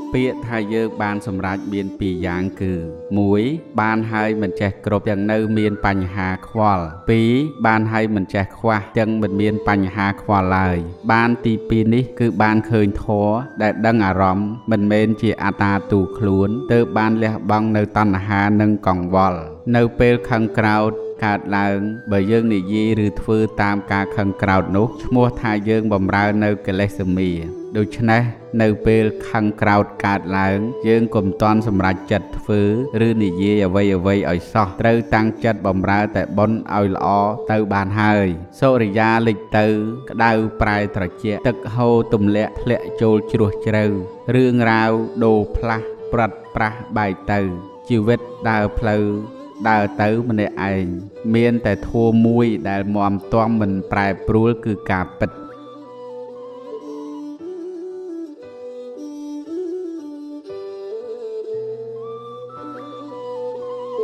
ពាក្យថាយើងបានសម្រេចមានពីរយ៉ាងគឺ1បានហើយមិនចេះគ្រប់ទាំងនៅមានបញ្ហាខ្វល់2បានហើយមិនចេះខ្វះទាំងមិនមានបញ្ហាខ្វល់ឡើយបានទី2នេះគឺបានឃើញធម៌ដែលដឹងអារម្មណ៍មិនមែនជាអត្តាទូខ្លួនទើបបានលះបង់នៅតណ្ហានិងកង្វល់នៅពេលខឹងក្រោធកើតឡើងបើយើងនិយាយឬធ្វើតាមការខឹងក្រោធនោះឈ្មោះថាយើងបម្រើនៅកិលេសមាដូច្នេះនៅពេលខឹងក្រោធកើតឡើងយើងកុំទាន់សម្រេចចិត្តធ្វើឬនិយាយអ្វីឲ្យសោះត្រូវតាំងចិត្តបម្រើតែបុណ្យឲ្យល្អទៅបានហើយសូរិយាលិចទៅក្តៅប្រែត្រជាក់ទឹកហូរទម្លាក់ធ្លាក់ចូលជ្រោះជ្រៅរឿងរ៉ាវដូរផ្លាស់ប្រាត់ប្រាស់បែកទៅជីវិតដើរផ្លូវដើរទៅម្នាក់ឯងមានតែធัวមួយដែលមាំទាំមិនប្រែប្រួលគឺការពិត